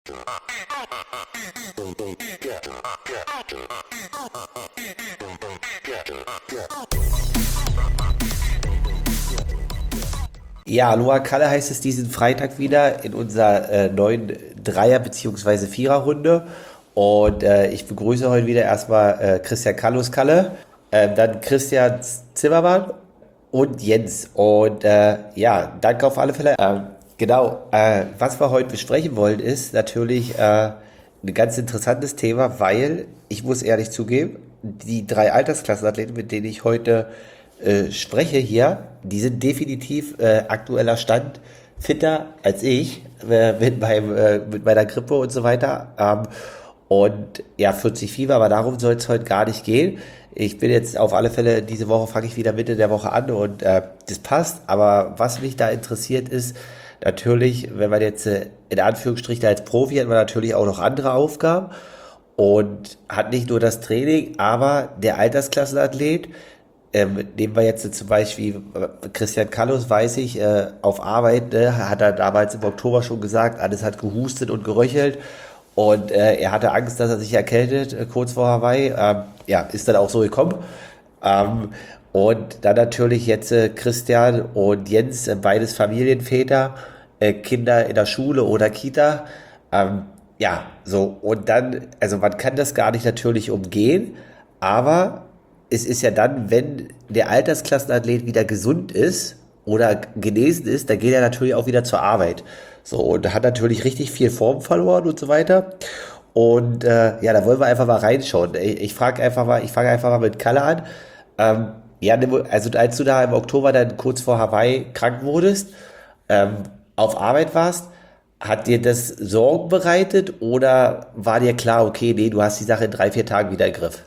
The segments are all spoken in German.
Ja, Aloha Kalle heißt es diesen Freitag wieder in unserer neuen Dreier- bzw. Vierer-Runde. Und ich begrüße heute wieder erstmal Christian Kallus Kalle, dann Christian Zimmermann und Jens. Und ja, danke auf alle Fälle. Genau, was wir heute besprechen wollen, ist natürlich ein ganz interessantes Thema, weil ich muss ehrlich zugeben, die drei Altersklassenathleten, mit denen ich heute spreche hier, die sind definitiv aktueller Stand fitter als ich mit meiner Grippe und so weiter. Und ja, 40 Fieber, aber darum soll es heute gar nicht gehen. Ich bin jetzt auf alle Fälle, diese Woche fange ich wieder Mitte der Woche an und das passt. Aber was mich da interessiert ist, natürlich, wenn man jetzt in Anführungsstrichen als Profi hat man natürlich auch noch andere Aufgaben und hat nicht nur das Training, aber der Altersklassenathlet, nehmen wir jetzt zum Beispiel Christian Kallus, weiß ich, auf Arbeit, ne, hat er damals im Oktober schon gesagt, alles hat gehustet und geröchelt und er hatte Angst, dass er sich erkältet, kurz vor Hawaii. Ja, ist dann auch so gekommen. Ähm, und dann natürlich jetzt Christian und Jens, beides Familienväter, Kinder in der Schule oder Kita. Ja, so, und dann, also man kann das gar nicht natürlich umgehen, aber es ist ja dann, wenn der Altersklassenathlet wieder gesund ist oder genesen ist, dann geht er natürlich auch wieder zur Arbeit. So, und hat natürlich richtig viel Form verloren und so weiter. Und ja, da wollen wir einfach mal reinschauen. Ich frage einfach mal, ich fange einfach mal mit Kalle an. Ja, also als du da im Oktober dann kurz vor Hawaii krank wurdest, ähm, auf Arbeit warst, hat dir das Sorgen bereitet oder war dir klar, okay, nee, du hast die Sache in 3, 4 Tagen wieder im Griff?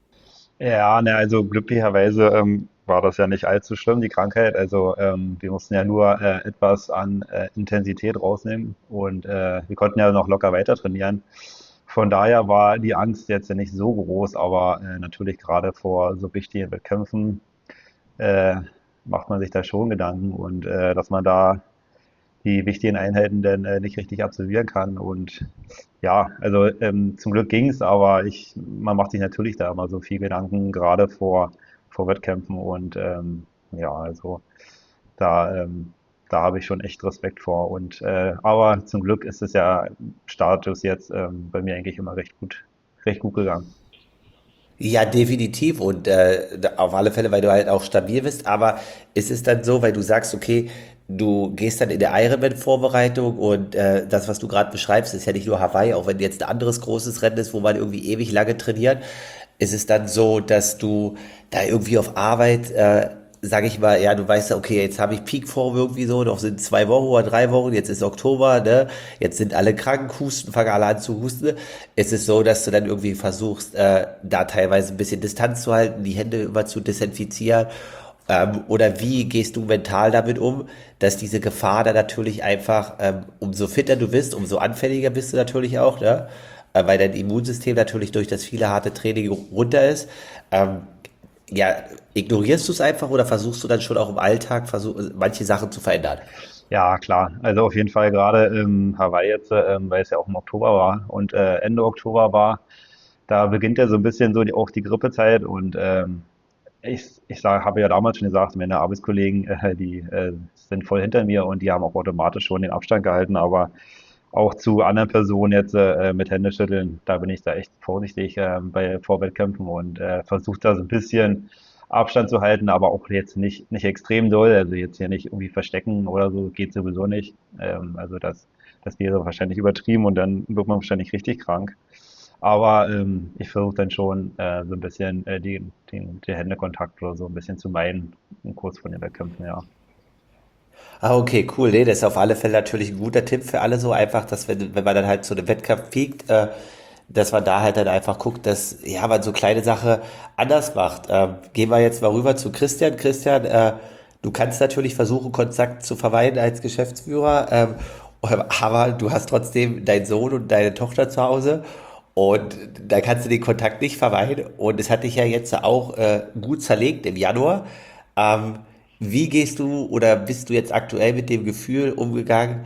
Ja, ne, also glücklicherweise war das ja nicht allzu schlimm, die Krankheit. Also wir mussten ja nur etwas an Intensität rausnehmen und wir konnten ja noch locker weiter trainieren. Von daher war die Angst jetzt ja nicht so groß, aber natürlich gerade vor so wichtigen Wettkämpfen äh, macht man sich da schon Gedanken und dass man da die wichtigen Einheiten dann nicht richtig absolvieren kann. Und ja, also zum Glück ging's, aber man macht sich natürlich da immer so viel Gedanken, gerade vor Wettkämpfen. Und ja, also da, da habe ich schon echt Respekt vor. Und aber zum Glück ist es ja Status jetzt bei mir eigentlich immer recht gut gegangen. Ja, definitiv und auf alle Fälle, weil du halt auch stabil bist, aber ist es dann so, weil du sagst, okay, du gehst dann in der Ironman-Vorbereitung und das, was du gerade beschreibst, ist ja nicht nur Hawaii, auch wenn jetzt ein anderes großes Rennen ist, wo man irgendwie ewig lange trainiert, ist es dann so, dass du da irgendwie auf Arbeit, sage ich mal, ja, du weißt ja, okay, jetzt habe ich Peakform irgendwie so, noch sind 2 Wochen oder 3 Wochen, jetzt ist Oktober, ne? Jetzt sind alle krank, husten, fangen alle an zu husten. Es ist so, dass du dann irgendwie versuchst, da teilweise ein bisschen Distanz zu halten, die Hände immer zu desinfizieren. Oder wie gehst du mental damit um, dass diese Gefahr dann natürlich einfach, umso fitter du bist, umso anfälliger bist du natürlich auch, ne? Weil dein Immunsystem natürlich durch das viele harte Training runter ist. Ähm, ja, ignorierst du es einfach oder versuchst du dann schon auch im Alltag manche Sachen zu verändern? Ja, klar. Also auf jeden Fall gerade Hawaii jetzt, weil es ja auch im Oktober war und Ende Oktober war, da beginnt ja so ein bisschen so auch die Grippezeit und habe ja damals schon gesagt, meine Arbeitskollegen, die sind voll hinter mir und die haben auch automatisch schon den Abstand gehalten, aber auch zu anderen Personen jetzt mit Händeschütteln, da bin ich da echt vorsichtig bei Vorwettkämpfen und versuche da so ein bisschen Abstand zu halten, aber auch jetzt nicht extrem doll, also jetzt hier nicht irgendwie verstecken oder so, geht sowieso nicht. Also das wäre wahrscheinlich übertrieben und dann wird man wahrscheinlich richtig krank. Aber ich versuche dann schon so ein bisschen den Händekontakt oder so ein bisschen zu meiden, kurz vor den Wettkämpfen, ja. Ah, okay, cool. Nee, das ist auf alle Fälle natürlich ein guter Tipp für alle so einfach, dass wenn man dann halt so einen Wettkampf piekt, dass man da halt dann einfach guckt, dass ja, man so kleine Sache anders macht. Gehen wir jetzt mal rüber zu Christian. Christian, du kannst natürlich versuchen, Kontakt zu vermeiden als Geschäftsführer, aber du hast trotzdem deinen Sohn und deine Tochter zu Hause und da kannst du den Kontakt nicht vermeiden. Und es hat dich ja jetzt auch gut zerlegt im Januar. Ähm, Wie gehst du oder bist du jetzt aktuell mit dem Gefühl umgegangen?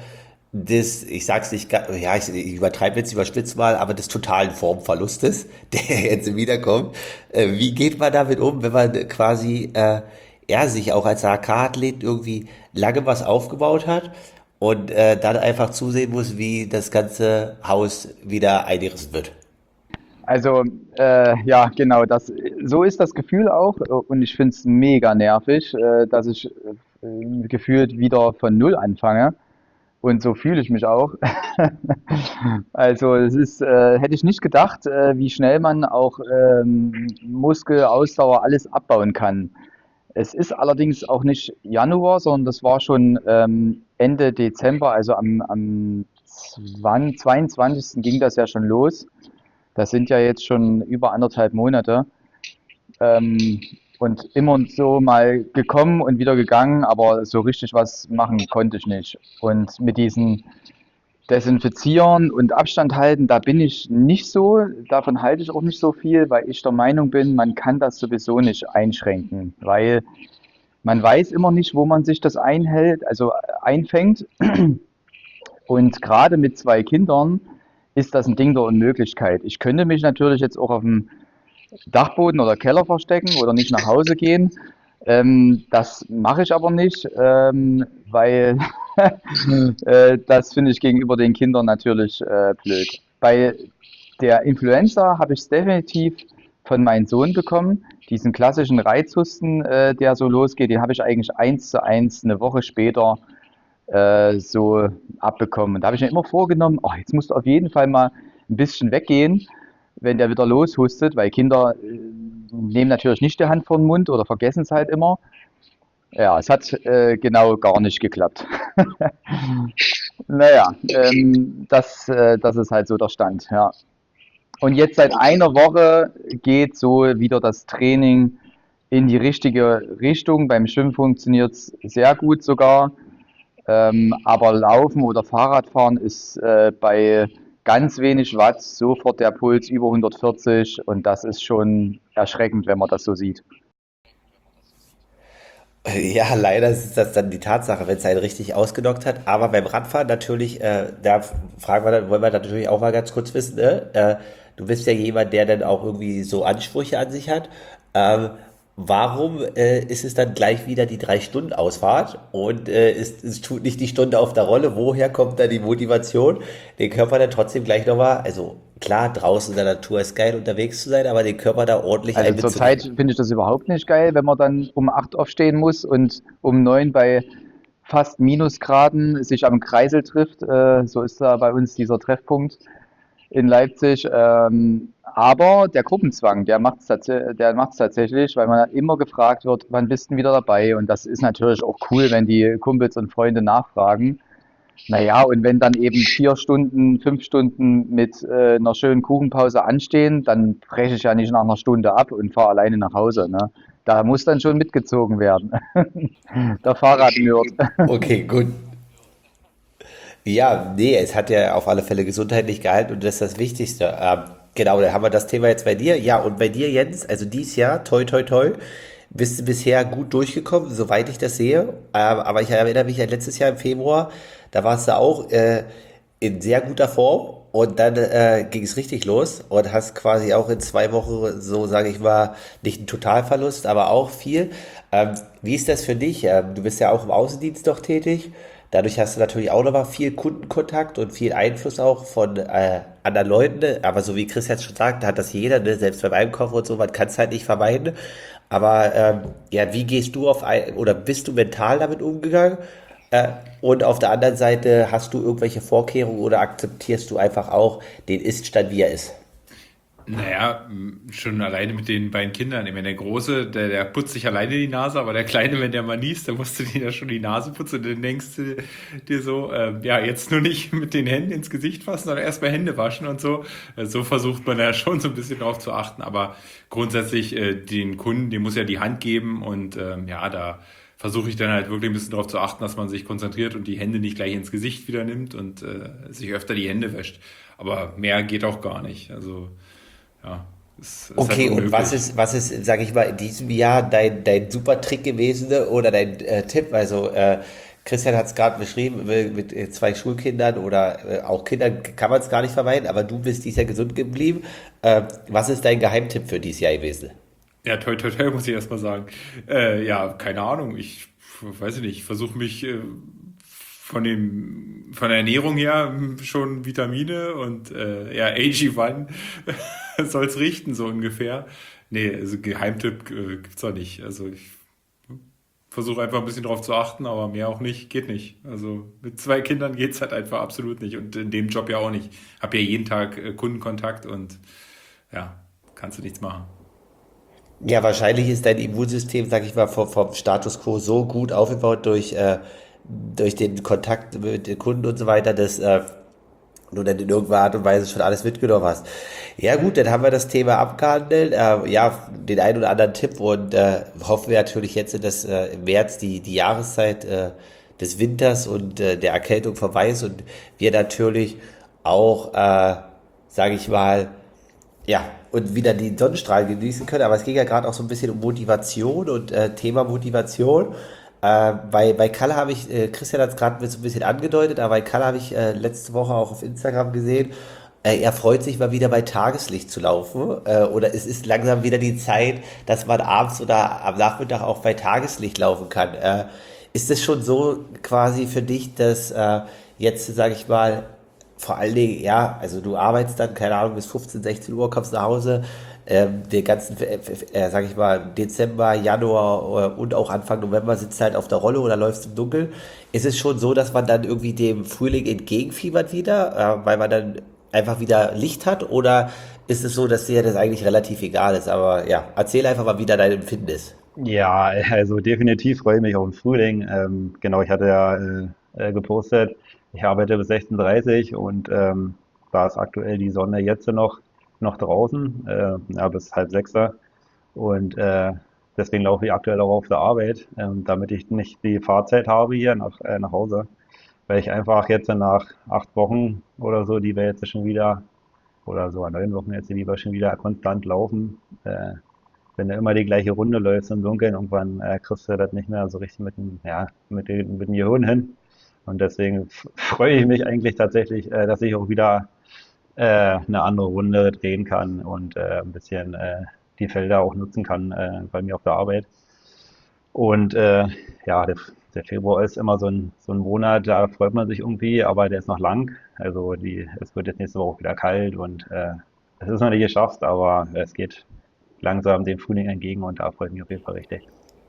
ich sag's nicht, ja, ich übertreibe jetzt, überspitze mal, aber des totalen Formverlustes, der jetzt wiederkommt. Wie geht man damit um, wenn man quasi, er sich auch als AK-Athlet irgendwie lange was aufgebaut hat und dann einfach zusehen muss, wie das ganze Haus wieder eingerissen wird? Also, ja, genau, so ist das Gefühl auch. Und ich finde es mega nervig, dass ich gefühlt wieder von Null anfange. Und so fühle ich mich auch. Also, hätte ich nicht gedacht, wie schnell man auch Muskel, Ausdauer, alles abbauen kann. Es ist allerdings auch nicht Januar, sondern das war schon Ende Dezember, also am 22. ging das ja schon los. Das sind ja jetzt schon über 1,5 Monate. Ähm, und immer so mal gekommen und wieder gegangen, aber so richtig was machen konnte ich nicht. Und mit diesen Desinfizieren und Abstand halten, da bin ich nicht so, davon halte ich auch nicht so viel, weil ich der Meinung bin, man kann das sowieso nicht einschränken, weil man weiß immer nicht, wo man sich das einhält, also einfängt. Und gerade mit 2 Kindern ist das ein Ding der Unmöglichkeit. Ich könnte mich natürlich jetzt auch auf dem Dachboden oder Keller verstecken oder nicht nach Hause gehen. Das mache ich aber nicht, weil das finde ich gegenüber den Kindern natürlich blöd. Bei der Influenza habe ich es definitiv von meinem Sohn bekommen. Diesen klassischen Reizhusten, der so losgeht, den habe ich eigentlich 1:1 eine Woche später so abbekommen. Und da habe ich mir immer vorgenommen, oh, jetzt musst du auf jeden Fall mal ein bisschen weggehen, wenn der wieder loshustet, weil Kinder nehmen natürlich nicht die Hand vor den Mund oder vergessen es halt immer. Ja, es hat genau gar nicht geklappt. Naja, das ist halt so der Stand, ja. Und jetzt seit einer Woche geht so wieder das Training in die richtige Richtung. Beim Schwimmen funktioniert es sehr gut sogar. Aber Laufen oder Fahrradfahren ist bei ganz wenig Watt sofort der Puls über 140 und das ist schon erschreckend, wenn man das so sieht. Ja, leider ist das dann die Tatsache, wenn es einen richtig ausgenockt hat. Aber beim Radfahren natürlich, da fragen wir dann, wollen wir dann natürlich auch mal ganz kurz wissen, ne? Du bist ja jemand, der dann auch irgendwie so Ansprüche an sich hat. Ähm, Warum ist es dann gleich wieder die 3 Stunden Ausfahrt und es tut nicht die Stunde auf der Rolle? Woher kommt da die Motivation, den Körper dann trotzdem gleich nochmal, also klar, draußen in der Natur ist geil unterwegs zu sein, aber den Körper da ordentlich Also zurzeit einbezunehmen? finde ich das überhaupt nicht geil, wenn man dann um 8 aufstehen muss und um 9 bei fast Minusgraden sich am Kreisel trifft. So ist da bei uns dieser Treffpunkt in Leipzig. Aber der Gruppenzwang, der macht's tatsächlich, weil man immer gefragt wird, wann bist du denn wieder dabei? Und das ist natürlich auch cool, wenn die Kumpels und Freunde nachfragen. Naja, und wenn dann eben 4 Stunden, 5 Stunden mit einer schönen Kuchenpause anstehen, dann breche ich ja nicht nach einer Stunde ab und fahre alleine nach Hause. Ne? Da muss dann schon mitgezogen werden. Der Fahrradnerd. Okay, gut. Ja, nee, es hat ja auf alle Fälle gesundheitlich gehalten und das ist das Wichtigste. Genau, dann haben wir das Thema jetzt bei dir. Ja, und bei dir, Jens, also dieses Jahr, toi, toi, toi, bist du bisher gut durchgekommen, soweit ich das sehe. Aber ich erinnere mich an letztes Jahr im Februar, da warst du auch in sehr guter Form und dann ging es richtig los und hast quasi auch in 2 Wochen, so sage ich mal, nicht einen Totalverlust, aber auch viel. Wie ist das für dich? Du bist ja auch im Außendienst doch tätig. Dadurch hast du natürlich auch nochmal viel Kundenkontakt und viel Einfluss auch von anderen Leuten. Ne? Aber so wie Chris jetzt schon sagt, hat das jeder, ne? Selbst beim Einkaufen und so, man kann es halt nicht vermeiden. Aber ja, wie gehst du oder bist du mental damit umgegangen? Und auf der anderen Seite, hast du irgendwelche Vorkehrungen oder akzeptierst du einfach auch den Ist-Stand, wie er ist? Naja, schon alleine mit den beiden Kindern. Ich meine, der Große, der putzt sich alleine die Nase, aber der Kleine, wenn der mal niest, dann musst du dir ja schon die Nase putzen und dann denkst du dir so, ja, jetzt nur nicht mit den Händen ins Gesicht fassen, sondern erstmal Hände waschen und so. So versucht man ja schon so ein bisschen drauf zu achten, aber grundsätzlich den Kunden, dem muss ja die Hand geben und ja, da versuche ich dann halt wirklich ein bisschen darauf zu achten, dass man sich konzentriert und die Hände nicht gleich ins Gesicht wieder nimmt und sich öfter die Hände wäscht. Aber mehr geht auch gar nicht. Also ja, es ist halt Okay, und unmöglich. was ist, sag ich mal, in diesem Jahr dein super Trick gewesen, ne, oder dein Tipp? Also, Christian hat es gerade beschrieben, mit zwei Schulkindern oder auch Kindern kann man es gar nicht vermeiden, aber du bist dieses Jahr gesund geblieben. Was ist dein Geheimtipp für dieses Jahr gewesen? Ja, toi, toi, toi, muss ich erstmal sagen. Ja, keine Ahnung. Ich weiß nicht, ich versuche mich von der Ernährung her schon Vitamine und ja, AG1 soll's richten, so ungefähr. Nee, also Geheimtipp gibt's auch nicht. Also ich versuche einfach ein bisschen drauf zu achten, aber mehr auch nicht, geht nicht. Also mit zwei Kindern geht's halt einfach absolut nicht und in dem Job ja auch nicht. Hab ja jeden Tag Kundenkontakt und ja, kannst du nichts machen. Ja, wahrscheinlich ist dein Immunsystem, sag ich mal, vom Status quo so gut aufgebaut durch den Kontakt mit den Kunden und so weiter, dass du dann in irgendeiner Art und Weise schon alles mitgenommen hast. Ja gut, dann haben wir das Thema abgehandelt. Ja, den einen oder anderen Tipp und hoffen wir natürlich jetzt, dass im März die Jahreszeit des Winters und der Erkältung vorbei ist und wir natürlich auch, sage ich mal, ja, und wieder die Sonnenstrahlen genießen können. Aber es ging ja gerade auch so ein bisschen um Motivation und Thema Motivation. Bei Kalle habe ich, Christian hat es gerade so ein bisschen angedeutet, aber bei Kalle habe ich letzte Woche auch auf Instagram gesehen, er freut sich mal wieder bei Tageslicht zu laufen. Oder es ist langsam wieder die Zeit, dass man abends oder am Nachmittag auch bei Tageslicht laufen kann. Ist es schon so quasi für dich, dass jetzt, sage ich mal, vor allen Dingen, ja, also du arbeitest dann, keine Ahnung, bis 15, 16 Uhr, kommst nach Hause, den ganzen, sag ich mal, Dezember, Januar und auch Anfang November sitzt halt auf der Rolle oder läufst im Dunkeln. Ist es schon so, dass man dann irgendwie dem Frühling entgegenfiebert wieder, weil man dann einfach wieder Licht hat? Oder ist es so, dass dir das eigentlich relativ egal ist? Aber ja, erzähl einfach mal, wie da dein Empfinden ist. Ja, also definitiv freue ich mich auf den Frühling. Genau, ich hatte ja gepostet, ich arbeite bis 16:30 und da ist aktuell die Sonne jetzt noch draußen, ja, bis halb sechster. Und deswegen laufe ich aktuell auch auf der Arbeit, damit ich nicht die Fahrzeit habe hier nach Hause. Weil ich einfach jetzt nach 8 Wochen oder so, die wir jetzt schon wieder, oder sogar 9 Wochen jetzt, die wir schon wieder konstant laufen, wenn du immer die gleiche Runde läufst im Dunkeln, irgendwann kriegst du das nicht mehr so richtig mit dem Gehirn hin. Und deswegen freue ich mich eigentlich tatsächlich, dass ich auch wieder eine andere Runde drehen kann und ein bisschen die Felder auch nutzen kann bei mir auf der Arbeit. Und ja, der Februar ist immer so ein Monat, da freut man sich irgendwie, aber der ist noch lang. Also es wird jetzt nächste Woche wieder kalt und es ist noch nicht geschafft, aber es geht langsam dem Frühling entgegen und da freue ich mich auf jeden Fall richtig.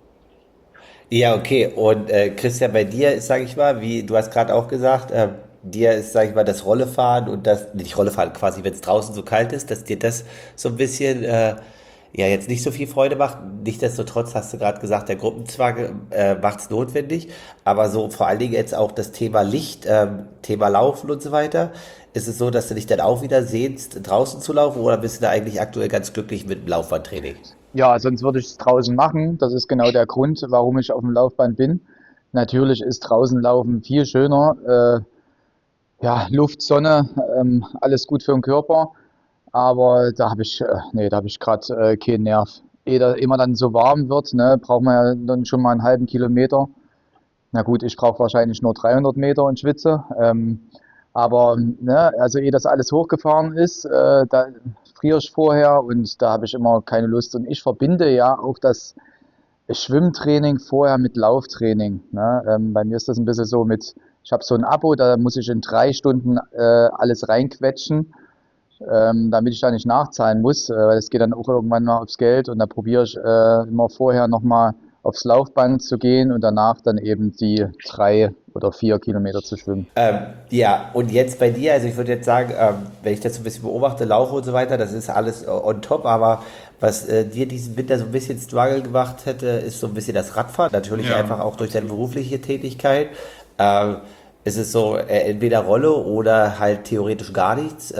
Ja, okay. Und Christian, bei dir ist, sage ich mal, wie du hast gerade auch gesagt, dir ist, sage ich mal, das Rollefahren und das, nicht Rollefahren quasi, wenn es draußen so kalt ist, dass dir das so ein bisschen, ja, jetzt nicht so viel Freude macht. Nichtsdestotrotz hast du gerade gesagt, der Gruppenzwang macht es notwendig, aber so vor allen Dingen jetzt auch das Thema Licht, Thema Laufen und so weiter. Ist es so, dass du dich dann auch wieder sehnst, draußen zu laufen oder bist du da eigentlich aktuell ganz glücklich mit dem Laufbahntraining? Ja, sonst würde ich es draußen machen. Das ist genau der Grund, warum ich auf dem Laufband bin. Natürlich ist draußen laufen viel schöner. Ja, Luft, Sonne, alles gut für den Körper. Aber da habe ich gerade keinen Nerv. Ehe dann so warm wird, ne, braucht man ja dann schon mal einen halben Kilometer. Na gut, ich brauche wahrscheinlich nur 300 Meter und schwitze. Aber ne, also ehe das alles hochgefahren ist, da friere ich vorher und da habe ich immer keine Lust. Und ich verbinde ja auch das Schwimmtraining vorher mit Lauftraining. Ne? Bei mir ist das ein bisschen so ich habe so ein Abo, da muss ich in 3 Stunden alles reinquetschen, damit ich da nicht nachzahlen muss, weil es geht dann auch irgendwann mal aufs Geld und da probiere ich immer vorher nochmal aufs Laufband zu gehen und danach dann eben die 3 oder 4 Kilometer zu schwimmen. Ja, und jetzt bei dir, also ich würde jetzt sagen, wenn ich das so ein bisschen beobachte, Laufe und so weiter, das ist alles on top, aber was dir diesen Winter so ein bisschen Struggle gemacht hätte, ist so ein bisschen das Radfahren. Natürlich Ja, einfach auch durch deine berufliche Tätigkeit. Ähm, ist es so entweder Rolle oder halt theoretisch gar nichts.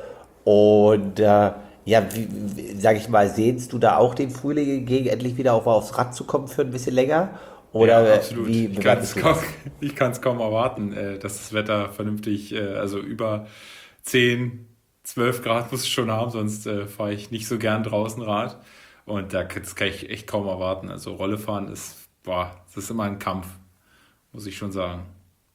Und ja, sag ich mal, sehnst du da auch den Frühling entgegen, endlich wieder auch mal aufs Rad zu kommen für ein bisschen länger? ja, Oder absolut. wie bewertest du das? Ich kann es kaum erwarten, dass das Wetter vernünftig, also über 10, 12 Grad muss es schon haben, sonst fahre ich nicht so gern draußen Rad. Und das kann ich echt kaum erwarten. Also Rolle fahren ist, boah, das ist immer ein Kampf. muss ich schon sagen.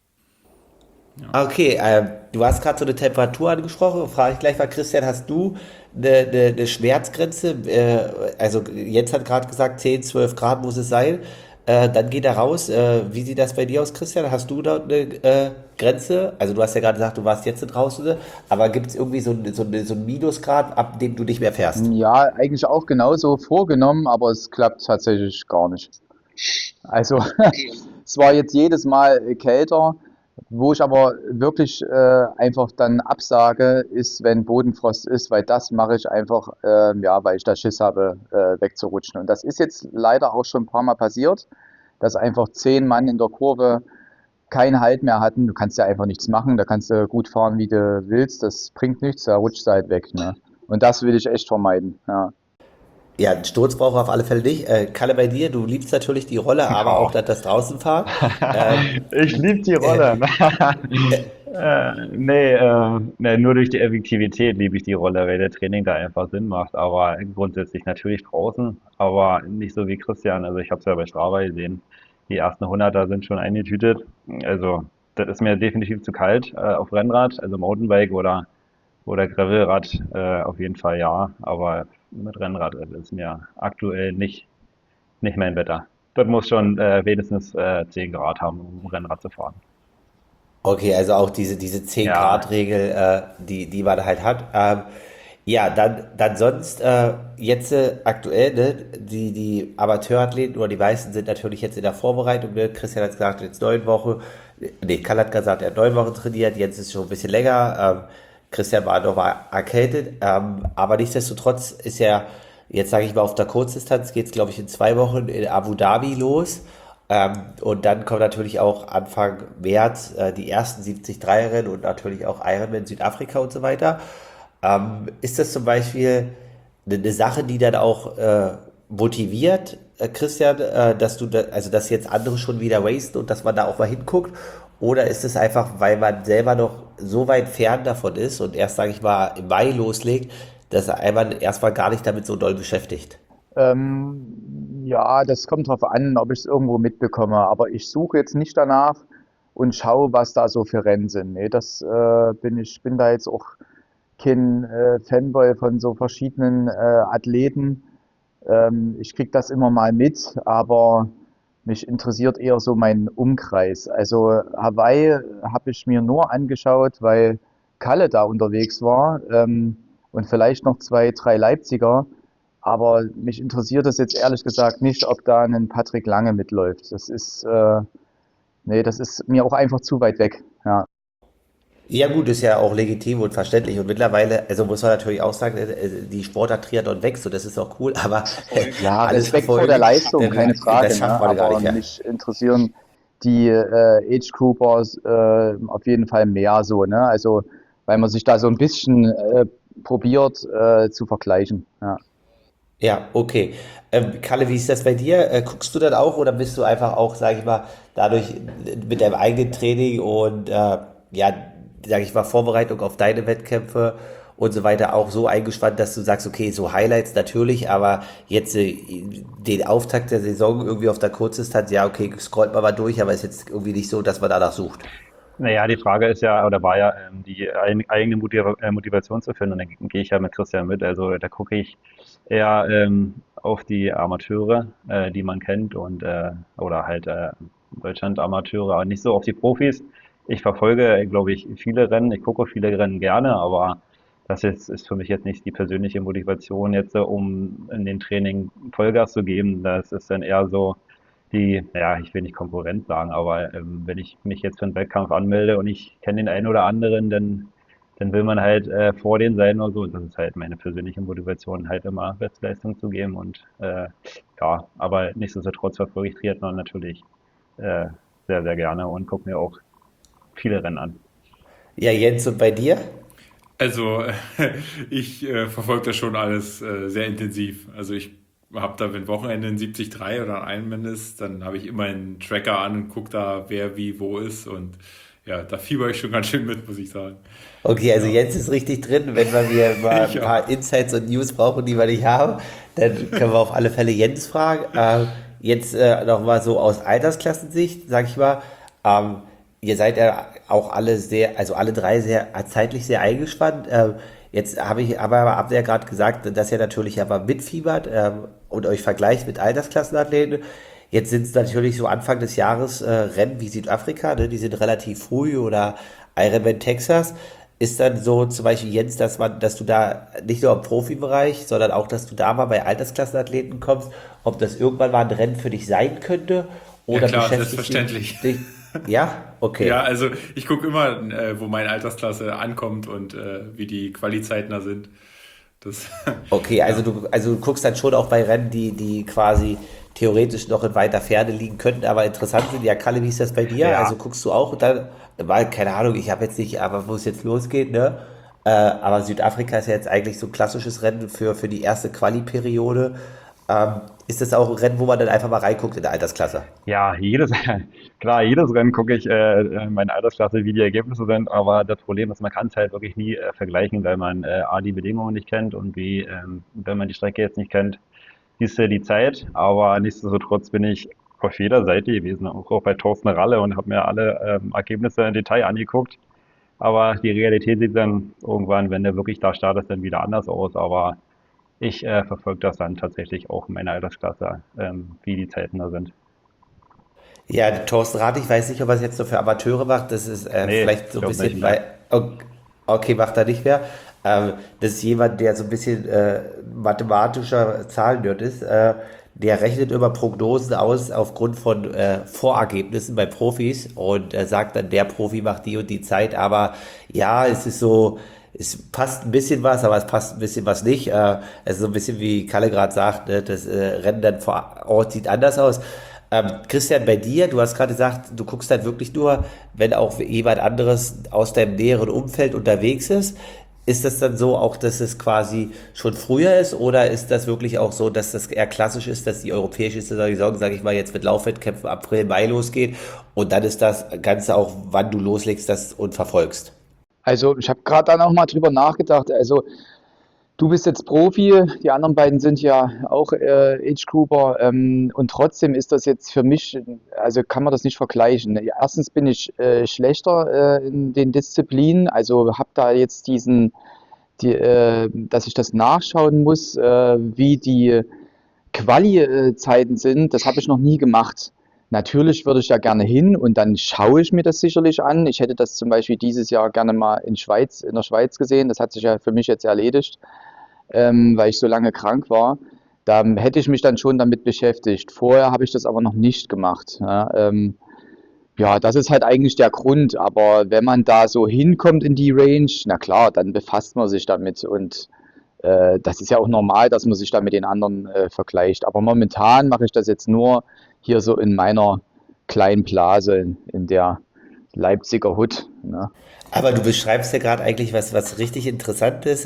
Okay, du hast gerade so eine Temperatur angesprochen. Frage ich gleich mal, Christian, hast du eine Schmerzgrenze? Also Jens hat gerade gesagt, 10, 12 Grad muss es sein. Dann geht er raus. Wie sieht das bei dir aus, Christian? Hast du da eine Grenze? Also du hast ja gerade gesagt, du warst jetzt draußen, aber gibt es irgendwie so ein Minusgrad, ab dem du nicht mehr fährst? Ja, eigentlich auch genauso vorgenommen, aber es klappt tatsächlich gar nicht. Also es war jetzt jedes Mal kälter. Wo ich aber wirklich einfach dann absage, ist, wenn Bodenfrost ist, weil das mache ich einfach, ja, weil ich da Schiss habe, wegzurutschen. Und das ist jetzt leider auch schon ein paar Mal passiert, dass einfach 10 Mann in der Kurve keinen Halt mehr hatten. Du kannst ja einfach nichts machen, da kannst du gut fahren, wie du willst, das bringt nichts, da rutscht du halt weg. Ne? Und das will ich echt vermeiden. Ja. Ja, einen Sturz braucht er auf alle Fälle nicht. Kalle, bei dir, du liebst natürlich die Rolle, aber auch Ja. das Draußenfahren. Ähm, Ich liebe die äh, Rolle. Nee, nee, nur durch die Effektivität liebe ich die Rolle, weil der Training da einfach Sinn macht. Aber grundsätzlich natürlich draußen, aber nicht so wie Christian. Also ich habe es ja bei Strava gesehen. Die ersten Hunderter sind schon eingetütet. Also das ist mir definitiv zu kalt auf Rennrad, also Mountainbike oder Gravelrad auf jeden Fall ja. Aber mit Rennrad ist mir aktuell nicht mein Wetter. Dort muss schon wenigstens 10 Grad haben, um Rennrad zu fahren. okay, also auch diese 10 Ja, Grad Regel, die man halt hat. Ja, dann sonst jetzt aktuell, ne, die Amateurathleten oder die meisten sind natürlich jetzt in der Vorbereitung. Ne? Christian hat gesagt, jetzt 9 Wochen. Nee, Karl hat gesagt, er hat 9 Wochen trainiert, jetzt ist schon ein bisschen länger. Christian war noch mal erkältet. Aber nichtsdestotrotz ist ja, jetzt sage ich mal, auf der Kurzdistanz geht es, glaube ich, in 2 Wochen in Abu Dhabi los. Und dann kommen natürlich auch Anfang März die ersten 73-Rennen und natürlich auch Ironman Südafrika und so weiter. Ist das zum Beispiel eine Sache, die dann auch motiviert, Christian, dass also dass jetzt andere schon wieder racen und dass man da auch mal hinguckt? Oder ist es einfach, weil man selber noch so weit fern davon ist und erst, sage ich mal, im Mai loslegt, dass er einmal erstmal gar nicht damit so doll beschäftigt? Ja, das kommt drauf an, ob ich es irgendwo mitbekomme. Aber ich suche jetzt nicht danach und schaue, was da so für Rennen sind. Nee, bin da jetzt auch kein Fanboy von so verschiedenen Athleten. Ich kriege das immer mal mit, aber mich interessiert eher so mein Umkreis. Also Hawaii habe ich mir nur angeschaut, weil Kalle da unterwegs war und vielleicht noch zwei, drei Leipziger. Aber mich interessiert es jetzt ehrlich gesagt nicht, ob da ein Patrick Lange mitläuft. Nee, das ist mir auch einfach zu weit weg. Ja. Ja gut, ist ja auch legitim und verständlich und mittlerweile, also muss man natürlich auch sagen, die Sportart Triathlon wächst und das ist auch cool, aber Ja, alles Respekt vor der verfolgen, Leistung, keine Frage, das schafft ne? man gar Aber nicht, ja. mich interessieren die Age Groupers auf jeden Fall mehr so, ne? Also, weil man sich da so ein bisschen probiert zu vergleichen. Ja. Ja, okay. Kalle, wie ist das bei dir? Guckst du dann auch oder bist du einfach auch, sage ich mal, dadurch mit deinem eigenen Training und ja, sage ich mal, Vorbereitung auf deine Wettkämpfe und so weiter auch so eingespannt, dass du sagst, okay, so Highlights natürlich, aber jetzt den Auftakt der Saison irgendwie auf der Kurzdistanz, ja, okay, scrollt man mal durch, aber ist jetzt irgendwie nicht so, dass man danach sucht. naja, die Frage ist ja, oder war ja, die eigene Motivation zu finden. Und dann gehe ich ja mit Christian mit. Also da gucke ich eher auf die Amateure, die man kennt und oder halt Deutschland Amateure, aber nicht so auf die Profis. Ich verfolge, glaube ich, viele Rennen. Ich gucke viele Rennen gerne, aber das ist für mich jetzt nicht die persönliche Motivation jetzt, um in den Training Vollgas zu geben. Das ist dann eher so ja, ich will nicht Konkurrent sagen, aber wenn ich mich jetzt für einen Wettkampf anmelde und ich kenne den einen oder anderen, dann will man halt vor denen sein oder so. Und das ist halt meine persönliche Motivation, halt immer Bestleistung zu geben. Und ja, aber nichtsdestotrotz verfolge ich Triathlon natürlich äh, sehr, sehr gerne und gucke mir auch viele Rennen an. Ja, Jens, und bei dir? Also, ich verfolge das schon alles sehr intensiv. Also ich habe da, wenn Wochenende ein 73 oder ein Ironman ist, dann habe ich immer einen Tracker an und gucke da, wer wie wo ist. Und ja, da fieber ich schon ganz schön mit, muss ich sagen. Okay, also Ja, Jens ist richtig drin. Wenn wir mal ein ich auch. paar Insights und News brauchen, die wir nicht haben, dann können wir auf alle Fälle Jens fragen. Jetzt nochmal so aus Altersklassensicht, sag ich mal, Ähm, Ihr seid ja auch alle sehr, also alle drei sehr zeitlich sehr eingespannt. Jetzt habt ihr ja gerade gesagt, dass ihr natürlich aber mitfiebert und euch vergleicht mit Altersklassenathleten. Jetzt sind es natürlich so Anfang des Jahres Rennen wie Südafrika, ne? Die sind relativ früh oder Ironman Texas. Ist dann so zum Beispiel, Jens, dass du da nicht nur im Profibereich, sondern auch, dass du da mal bei Altersklassenathleten kommst, ob das irgendwann mal ein Rennen für dich sein könnte Ja oder klar, beschäftigst du selbstverständlich. dich? Ja? Okay. Ja, also ich gucke immer, wo meine Altersklasse ankommt und wie die Quali-Zeiten da sind. Das, Okay, also ja. du guckst dann schon auch bei Rennen, die quasi theoretisch noch in weiter Ferne liegen könnten, aber interessant sind. Ja, Kalle, wie ist das bei dir? Also Ja, guckst du auch und dann, weil, keine Ahnung, ich habe jetzt nicht, aber wo es jetzt losgeht, ne? Aber Südafrika ist ja jetzt eigentlich so ein klassisches Rennen für die erste Quali-Periode. Ist das auch ein Rennen, wo man dann einfach mal reinguckt in der Altersklasse? ja, klar, jedes Rennen gucke ich meine Altersklasse, wie die Ergebnisse sind, aber das Problem ist, man kann es halt wirklich nie vergleichen, weil man A, die Bedingungen nicht kennt und B, wenn man die Strecke jetzt nicht kennt, siehst du die Zeit, aber nichtsdestotrotz bin ich auf jeder Seite gewesen, auch bei Thorsten Ralle und habe mir alle Ergebnisse im Detail angeguckt. Aber die Realität sieht dann irgendwann, wenn der wirklich da startet, dann wieder anders aus. Aber ich verfolge das dann tatsächlich auch in meiner Altersklasse, wie die Zeiten da sind. Ja, Thorsten Rath, ich weiß nicht, ob er es jetzt nur für Amateure macht. Das ist Nee, vielleicht ich so ein glaube nicht bisschen mehr. bei. Okay, macht er nicht mehr. Das ist jemand, der so ein bisschen mathematischer Zahlennerd ist. Der rechnet immer Prognosen aus aufgrund von Vorergebnissen bei Profis und sagt dann, der Profi macht die und die Zeit. Aber ja, es ist so, es passt ein bisschen was, aber es passt ein bisschen was nicht. Es ist so ein bisschen wie Kalle gerade sagt, ne, das Rennen dann vor Ort sieht anders aus. Christian, bei dir, du hast gerade gesagt, du guckst halt wirklich nur, wenn auch jemand anderes aus deinem näheren Umfeld unterwegs ist. Ist das dann so auch, dass es quasi schon früher ist oder ist das wirklich auch so, dass das eher klassisch ist, dass die europäische Saison, sage ich mal, jetzt mit Laufwettkämpfen April, Mai losgeht und dann ist das Ganze auch, wann du loslegst das und verfolgst? Also ich habe gerade dann auch mal drüber nachgedacht. Also du bist jetzt Profi, die anderen beiden sind ja auch Age-Grouper, und trotzdem ist das jetzt für mich, also kann man das nicht vergleichen. Erstens bin ich schlechter in den Disziplinen, also habe da jetzt dass ich das nachschauen muss, wie die Quali-Zeiten sind, das habe ich noch nie gemacht. Natürlich würde ich ja gerne hin und dann schaue ich mir das sicherlich an. Ich hätte das zum Beispiel dieses Jahr gerne mal in der Schweiz gesehen. Das hat sich ja für mich jetzt erledigt, weil ich so lange krank war. Da hätte ich mich dann schon damit beschäftigt. Vorher habe ich das aber noch nicht gemacht. Ja, ja, das ist halt eigentlich der Grund. Aber wenn man da so hinkommt in die Range, na klar, dann befasst man sich damit. Und das ist ja auch normal, dass man sich da mit den anderen vergleicht. Aber momentan mache ich das jetzt nur hier so in meiner kleinen Blase, in der Leipziger Hut. Ne? Aber du beschreibst ja gerade eigentlich was richtig Interessantes.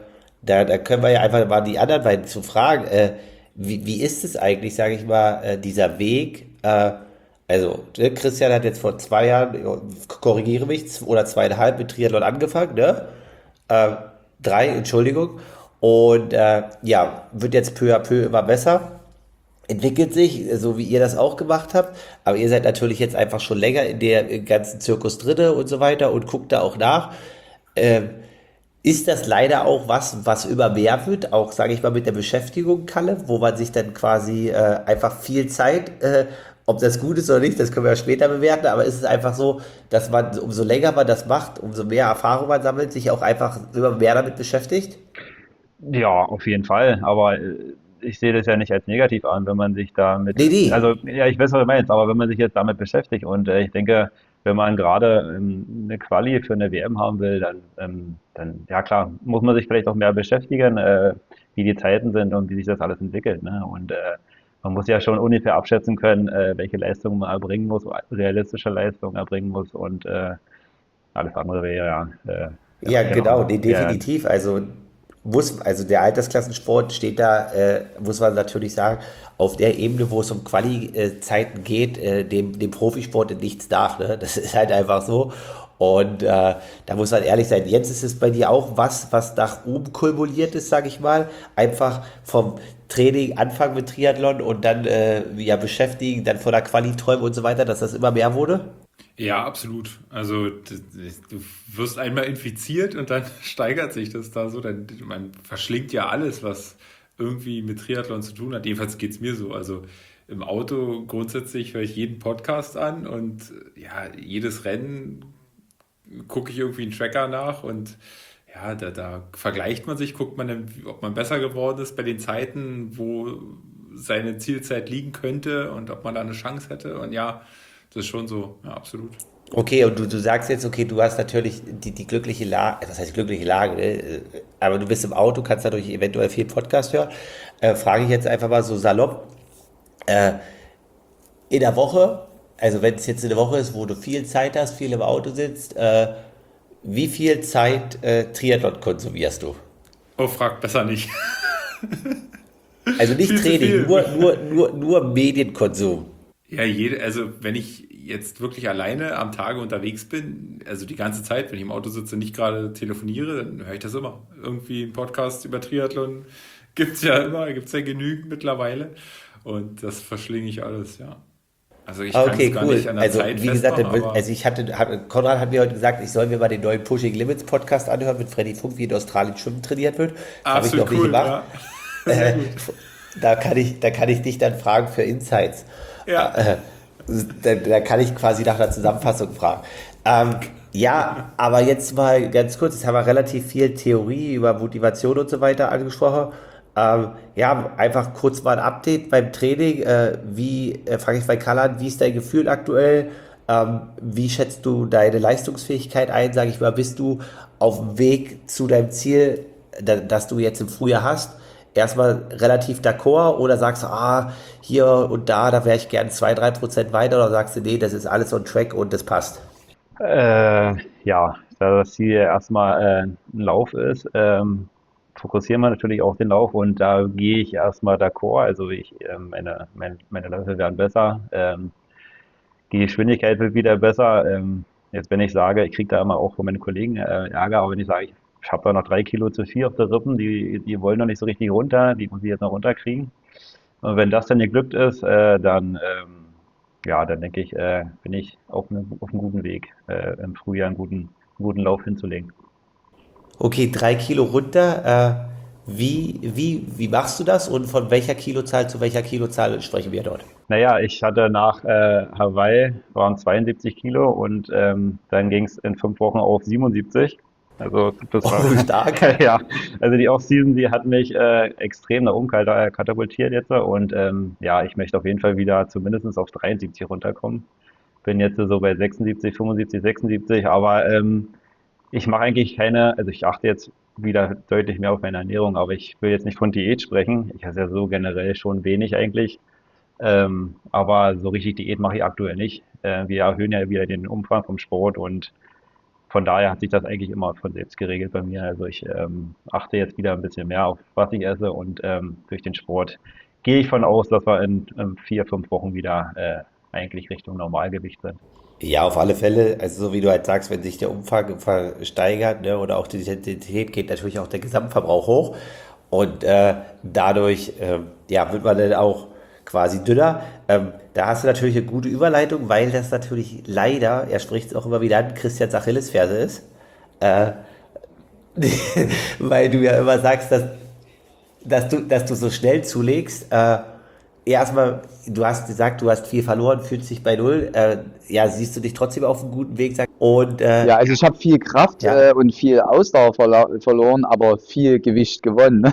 Da können wir ja einfach mal die anderen beiden zu fragen. Wie ist es eigentlich, sage ich mal, dieser Weg? Also, ne, Christian hat jetzt vor 2 Jahren, korrigiere mich, oder 2,5 mit Triathlon angefangen, ne? Äh, 3, Entschuldigung. Und ja, wird jetzt peu à peu immer besser. Entwickelt sich, so wie ihr das auch gemacht habt. Aber ihr seid natürlich jetzt einfach schon länger in der im ganzen Zirkus drinne und so weiter und guckt da auch nach. Ähm, Ist das leider auch was immer mehr wird, auch sage ich mal mit der Beschäftigung, Kalle, wo man sich dann quasi einfach viel Zeit, ob das gut ist oder nicht, das können wir ja später bewerten, aber ist es einfach so, dass man, umso länger man das macht, umso mehr Erfahrung man sammelt, sich auch einfach immer mehr damit beschäftigt? Ja, auf jeden Fall. Aber ich sehe das ja nicht als negativ an, wenn man sich damit, Nee, nee. also ja, ich weiß, was du meinst, aber wenn man sich jetzt damit beschäftigt und ich denke, wenn man gerade eine Quali für eine WM haben will, dann ja klar, muss man sich vielleicht auch mehr beschäftigen, wie die Zeiten sind und wie sich das alles entwickelt, ne? Und man muss ja schon ungefähr abschätzen können, welche Leistung man erbringen muss, realistische Leistung erbringen muss und alles andere wäre ja, Ja, genau, genau. nee, Ja, definitiv. Also der Altersklassensport steht da, muss man natürlich sagen, auf der Ebene, wo es um Quali-Zeiten geht, dem Profisport in nichts nach. Ne? Das ist halt einfach so. Und da muss man ehrlich sein. Jetzt ist es bei dir auch was nach oben kumuliert ist, sage ich mal. Einfach vom Training anfangen mit Triathlon und dann ja beschäftigen, dann von der Quali träumen und so weiter, dass das immer mehr wurde. Ja, absolut. Also du wirst einmal infiziert und dann steigert sich das da so. Man verschlingt ja alles, was irgendwie mit Triathlon zu tun hat. Jedenfalls geht es mir so. Also im Auto grundsätzlich höre ich jeden Podcast an und ja, jedes Rennen gucke ich irgendwie einen Tracker nach und ja, da vergleicht man sich, guckt man dann, ob man besser geworden ist bei den Zeiten, wo seine Zielzeit liegen könnte und ob man da eine Chance hätte. Und ja, das ist schon so, ja, absolut. Okay, und du sagst jetzt, okay, du hast natürlich die glückliche Lage, was heißt glückliche Lage, ne? Aber du bist im Auto, kannst dadurch eventuell viel Podcast hören. Frage ich jetzt einfach mal so salopp, äh, in der Woche, also wenn es jetzt eine Woche ist, wo du viel Zeit hast, viel im Auto sitzt, wie viel Zeit Triathlon konsumierst du? Oh, frag besser nicht. Also nicht Viel zu Training, viel. nur Medienkonsum. Ja, also wenn ich jetzt wirklich alleine am Tage unterwegs bin, also die ganze Zeit, wenn ich im Auto sitze und nicht gerade telefoniere, dann höre ich das immer. Irgendwie ein Podcast über Triathlon gibt's ja immer, gibt's ja genügend mittlerweile. Und das verschlinge ich alles, ja. Also ich Ah, kann es okay, gar nicht cool. an der Also Zeit wie gesagt, festmachen, aber Konrad hat mir heute gesagt, ich soll mir mal den neuen Pushing Limits Podcast anhören mit Freddy Funk, wie in Australien Schwimmen trainiert wird. Das habe ich noch absolut nicht cool, gemacht. ja. Sehr gut. Da kann ich dich dann fragen für Insights. Ja. Da kann ich quasi nach der Zusammenfassung fragen. Ja, aber jetzt mal ganz kurz, jetzt haben wir relativ viel Theorie über Motivation und so weiter angesprochen. Ja, einfach kurz mal ein Update beim Training. Fange ich bei Karl an, wie ist dein Gefühl aktuell? Wie schätzt du deine Leistungsfähigkeit ein? Sage ich mal, bist du auf dem Weg zu deinem Ziel, das du jetzt im Frühjahr hast? Erstmal relativ d'accord oder sagst du, hier und da wäre ich gern 2-3% weiter oder sagst du, nee, das ist alles on track und das passt? Ja, da das Ziel ja erstmal ein Lauf ist, fokussieren wir natürlich auch den Lauf und da gehe ich erstmal d'accord. Also meine Läufe werden besser, die Geschwindigkeit wird wieder besser. Jetzt, wenn ich sage, ich kriege da immer auch von meinen Kollegen Ärger, aber wenn ich sage, ich habe da noch 3 Kilo zu viel auf der Rippen, die wollen noch nicht so richtig runter, die muss ich jetzt noch runterkriegen. Und wenn das dann geglückt ist, dann ja, dann denke ich, bin ich auf einem guten Weg, im Frühjahr einen guten Lauf hinzulegen. Okay, 3 Kilo runter. Wie machst du das und von welcher Kilozahl zu welcher Kilozahl sprechen wir dort? Naja, ich hatte nach Hawaii waren 72 Kilo und dann ging es in 5 Wochen auf 77. Also das war Oh, stark. ja, also die Off-Season, die hat mich extrem nach oben katapultiert jetzt und ja, ich möchte auf jeden Fall wieder zumindest auf 73 runterkommen. Bin jetzt so bei 76, 75, 76, aber ich mache eigentlich also ich achte jetzt wieder deutlich mehr auf meine Ernährung, aber ich will jetzt nicht von Diät sprechen. Ich esse ja so generell schon wenig eigentlich. Aber so richtig Diät mache ich aktuell nicht. Wir erhöhen ja wieder den Umfang vom Sport und von daher hat sich das eigentlich immer von selbst geregelt bei mir. Also ich achte jetzt wieder ein bisschen mehr auf, was ich esse und durch den Sport gehe ich von aus, dass wir in 4, 5 Wochen wieder eigentlich Richtung Normalgewicht sind. Ja, auf alle Fälle. Also so wie du halt sagst, wenn sich der Umfang versteigert, ne, oder auch die Intensität, geht natürlich auch der Gesamtverbrauch hoch. Und dadurch ja, wird man dann auch quasi dünner. Da hast du natürlich eine gute Überleitung, weil das natürlich leider, er spricht es auch immer wieder an, Christians Achillesferse ist. Äh, weil du ja immer sagst, dass du so schnell zulegst. Erstmal, du hast gesagt, du hast viel verloren, fühlst dich bei Null. Ja, siehst du dich trotzdem auf einem guten Weg? Und Ja, also ich habe viel Kraft ja, und viel Ausdauer verloren, aber viel Gewicht gewonnen.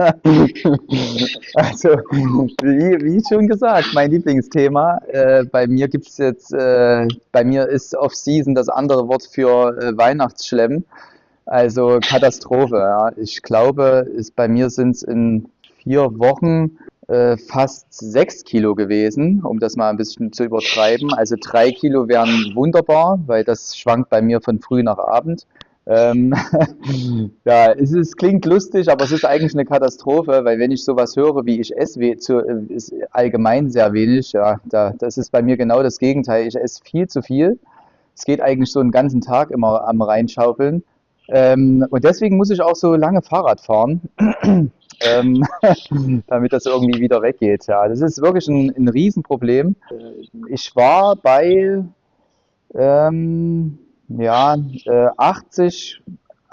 Also, wie schon gesagt, mein Lieblingsthema. Bei mir gibt's jetzt, bei mir ist Off-Season das andere Wort für Weihnachtsschlemm. Also Katastrophe. Ja. Ich glaube, bei mir sind es in 4 Wochen fast 6 Kilo gewesen, um das mal ein bisschen zu übertreiben. Also 3 Kilo wären wunderbar, weil das schwankt bei mir von früh nach Abend. Ähm, ja, es klingt lustig, aber es ist eigentlich eine Katastrophe, weil wenn ich sowas höre, wie ich esse, ist allgemein sehr wenig. Ja, das ist bei mir genau das Gegenteil. Ich esse viel zu viel. Es geht eigentlich so einen ganzen Tag immer am Reinschaufeln. Und deswegen muss ich auch so lange Fahrrad fahren, ähm, damit das irgendwie wieder weggeht. Ja, das ist wirklich ein Riesenproblem. Ich war bei Ja, 80,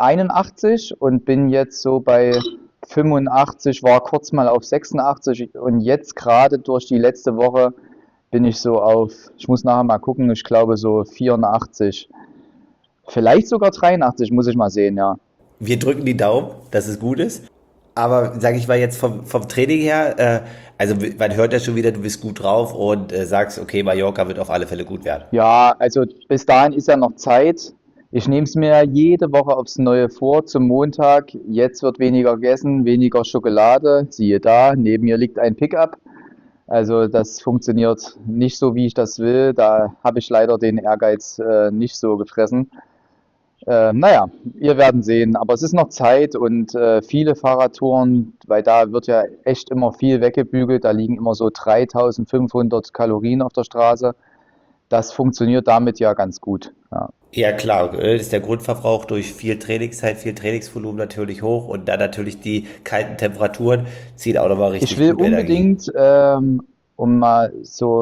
81 und bin jetzt so bei 85, war kurz mal auf 86 und jetzt gerade durch die letzte Woche bin ich so auf, ich muss nachher mal gucken, ich glaube so 84, vielleicht sogar 83, muss ich mal sehen, ja. Wir drücken die Daumen, dass es gut ist. Aber sage ich mal jetzt vom Training her, also man hört ja schon wieder, du bist gut drauf und sagst, okay, Mallorca wird auf alle Fälle gut werden. Ja, also bis dahin ist ja noch Zeit. Ich nehme es mir jede Woche aufs Neue vor zum Montag. Jetzt wird weniger gegessen, weniger Schokolade. Siehe da, neben mir liegt ein Pickup. Also das funktioniert nicht so, wie ich das will. Da habe ich leider den Ehrgeiz nicht so gefressen. Naja, wir werden sehen. Aber es ist noch Zeit und viele Fahrradtouren, weil da wird ja echt immer viel weggebügelt. Da liegen immer so 3500 Kalorien auf der Straße. Das funktioniert damit ja ganz gut. Ja. Ja klar, ist der Grundverbrauch durch viel Trainingszeit, viel Trainingsvolumen natürlich hoch und dann natürlich die kalten Temperaturen ziehen auch nochmal Ich richtig will gut Energie. unbedingt, um mal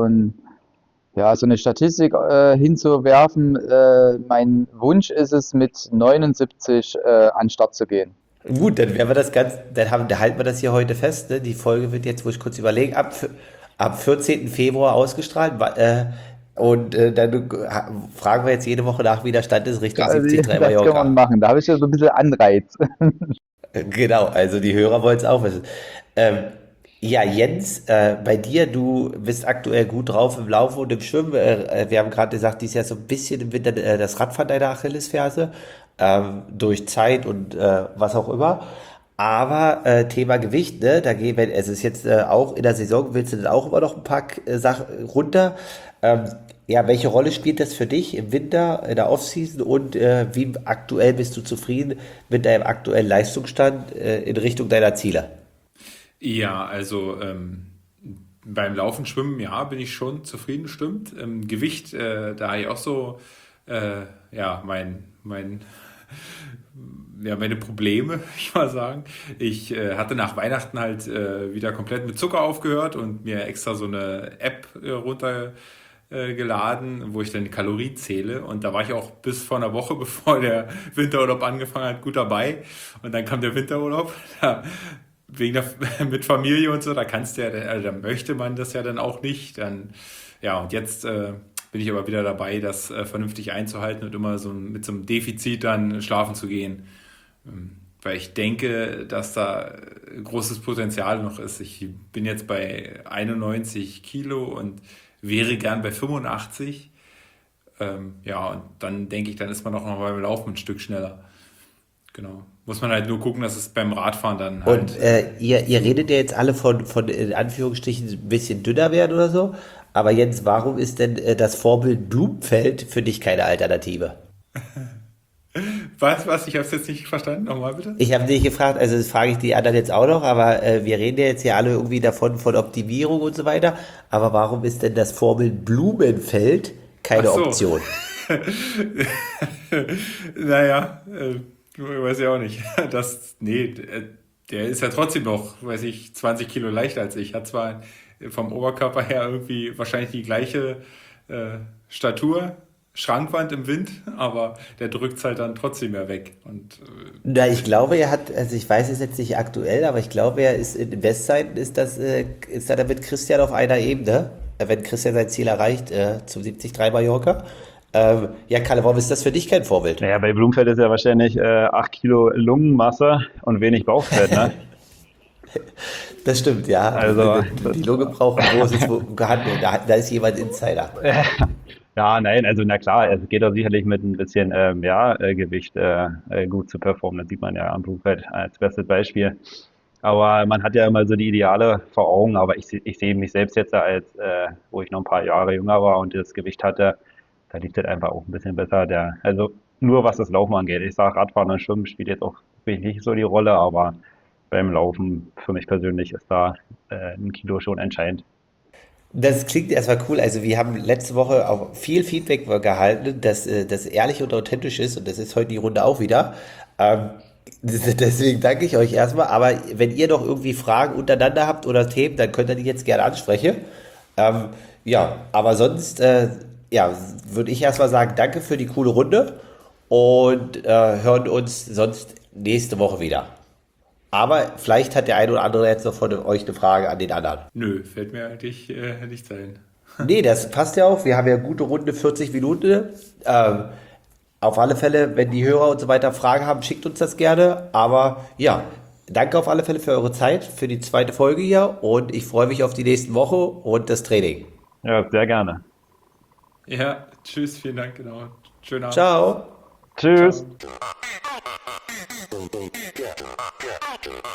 ja, so eine Statistik hinzuwerfen, mein Wunsch ist es, mit 79 an den Start zu gehen. Gut, dann werden wir das ganz, da halten wir das hier heute fest. Ne? Die Folge wird jetzt, wo ich kurz überlegen, ab 14. Februar ausgestrahlt. Und dann fragen wir jetzt jede Woche nach, wie der Stand ist, Richtung Also, 73 das kann man Mallorca. machen. Da habe ich ja so ein bisschen Anreiz. Genau, also die Hörer wollen es auch wissen. Ähm, ja, Jens, bei dir, du bist aktuell gut drauf im Laufen und im Schwimmen. Wir haben gerade gesagt, dies Jahr so ein bisschen im Winter das Radfahren deiner Achillesferse, durch Zeit und was auch immer. Aber Thema Gewicht, ne, es ist jetzt auch in der Saison, willst du dann auch immer noch ein paar Sachen runter? Ähm, ja, welche Rolle spielt das für dich im Winter, in der Offseason und wie aktuell bist du zufrieden mit deinem aktuellen Leistungsstand in Richtung deiner Ziele? Ja, also beim Laufen, Schwimmen, ja, bin ich schon zufrieden, stimmt. Gewicht, da habe ich auch so, ja, ja, meine Probleme, ich mal sagen. Ich hatte nach Weihnachten halt wieder komplett mit Zucker aufgehört und mir extra so eine App runtergeladen, wo ich dann die Kalorien zähle. Und da war ich auch bis vor einer Woche, bevor der Winterurlaub angefangen hat, gut dabei. Und dann kam der Winterurlaub. Da, mit Familie und so, da kannst du ja, also da möchte man das ja dann auch nicht. Dann, ja, und jetzt bin ich aber wieder dabei, das vernünftig einzuhalten und immer so mit so einem Defizit dann schlafen zu gehen. Weil ich denke, dass da großes Potenzial noch ist. Ich bin jetzt bei 91 Kilo und wäre gern bei 85. Ja, und dann denke ich, dann ist man auch noch beim Laufen ein Stück schneller. Genau. Muss man halt nur gucken, dass es beim Radfahren dann Und halt. ihr redet ja jetzt alle von in Anführungsstrichen ein bisschen dünner werden oder so. Aber Jens, warum ist denn das Vorbild Blumfeld für dich keine Alternative? Was? Ich habe es jetzt nicht verstanden. Nochmal bitte. Ich habe dich gefragt, also das frage ich die anderen jetzt auch noch, aber wir reden ja jetzt hier alle irgendwie davon, von Optimierung und so weiter. Aber warum ist denn das Vorbild Blumenfeld Ach keine so. Option? Naja, weiß ich auch nicht. Nee, der ist ja trotzdem noch, weiß ich, 20 Kilo leichter als ich. Hat zwar vom Oberkörper her irgendwie wahrscheinlich die gleiche Statur, Schrankwand im Wind, aber der drückt es halt dann trotzdem mehr weg. Und Na, ich glaube, er hat, also ich weiß es jetzt nicht aktuell, aber ich glaube, er ist in Westzeiten ist er da mit Christian auf einer Ebene, wenn Christian sein Ziel erreicht, zum 73 Mallorca. Ja, Kalle, warum ist das für dich kein Vorbild? Naja, bei Blumfeld ist ja wahrscheinlich 8 Kilo Lungenmasse und wenig Bauchfett, ne? Das stimmt, ja. Also, Die Lunge braucht ein großes Gehandel. Da ist jemand Insider. ja, nein, also na klar, es geht auch sicherlich mit ein bisschen Gewicht gut zu performen. Das sieht man ja am Blumfeld als bestes Beispiel. Aber man hat ja immer so die Ideale vor Augen, aber ich sehe mich selbst jetzt als, wo ich noch ein paar Jahre jünger war und das Gewicht hatte, da liegt das einfach auch ein bisschen besser. Also nur was das Laufen angeht. Ich sage, Radfahren und Schwimmen spielt jetzt auch wirklich nicht so die Rolle, aber beim Laufen für mich persönlich ist da ein Kilo schon entscheidend. Das klingt erstmal cool. Also wir haben letzte Woche auch viel Feedback gehalten, dass das ehrlich und authentisch ist und das ist heute die Runde auch wieder. Ähm, Deswegen danke ich euch erstmal. Aber wenn ihr noch irgendwie Fragen untereinander habt oder Themen, dann könnt ihr die jetzt gerne ansprechen. Ja, aber sonst ja, würde ich erstmal sagen, danke für die coole Runde und hören uns sonst nächste Woche wieder. Aber vielleicht hat der eine oder andere jetzt noch von euch eine Frage an den anderen. Nö, fällt mir eigentlich nicht ein. Nee, das passt ja auch. Wir haben ja eine gute Runde, 40 Minuten. Auf alle Fälle, wenn die Hörer und so weiter Fragen haben, schickt uns das gerne. Aber ja, danke auf alle Fälle für eure Zeit, für die zweite Folge hier. Und ich freue mich auf die nächsten Woche und das Training. Ja, sehr gerne. Ja, tschüss, vielen Dank, genau. Schönen Abend. Ciao. Tschüss. Ciao.